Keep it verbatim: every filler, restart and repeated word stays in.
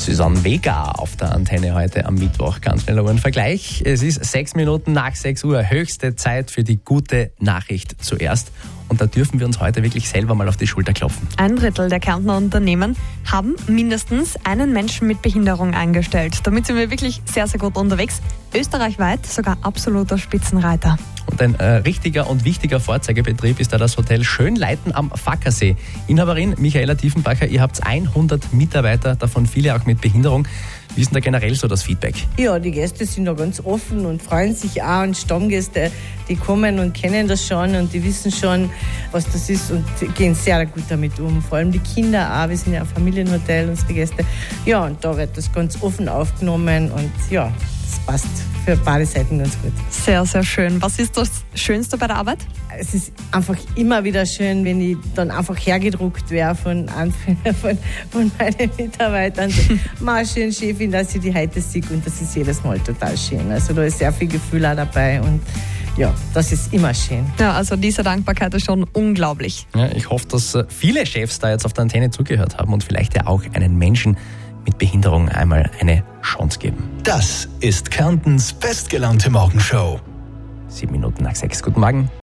Susanne Vega auf der Antenne heute am Mittwoch. Ganz schneller Uhrenvergleich. Es ist sechs Minuten nach sechs Uhr. Höchste Zeit für die gute Nachricht zuerst. Und da dürfen wir uns heute wirklich selber mal auf die Schulter klopfen. Ein Drittel der Kärntner Unternehmen haben mindestens einen Menschen mit Behinderung eingestellt. Damit sind wir wirklich sehr, sehr gut unterwegs. Österreichweit sogar absoluter Spitzenreiter. Und ein äh, richtiger und wichtiger Vorzeigebetrieb ist da das Hotel Schönleiten am Fackersee. Inhaberin Michaela Tiefenbacher, ihr habt hundert Mitarbeiter, davon viele auch mit Behinderung. Wie ist denn da generell so das Feedback? Ja, die Gäste sind da ganz offen und freuen sich auch. Und Stammgäste, die kommen und kennen das schon und die wissen schon, was das ist und gehen sehr gut damit um. Vor allem die Kinder auch. Wir sind ja ein Familienhotel, unsere Gäste. Ja, und da wird das ganz offen aufgenommen und ja, das passt für beide Seiten ganz gut. Sehr, sehr schön. Was ist das Schönste bei der Arbeit? Es ist einfach immer wieder schön, wenn ich dann einfach hergedruckt wäre von, von, von meinen Mitarbeitern. Mal schön, Chefin, dass ich die heute sehe und das ist jedes Mal total schön. Also da ist sehr viel Gefühl auch dabei und ja, das ist immer schön. Ja, also diese Dankbarkeit ist schon unglaublich. Ja, ich hoffe, dass viele Chefs da jetzt auf der Antenne zugehört haben und vielleicht ja auch einen Menschen mit Behinderung einmal eine Chance geben. Das ist Kärntens bestgelaunte Morgenshow. Sieben Minuten nach sechs. Guten Morgen.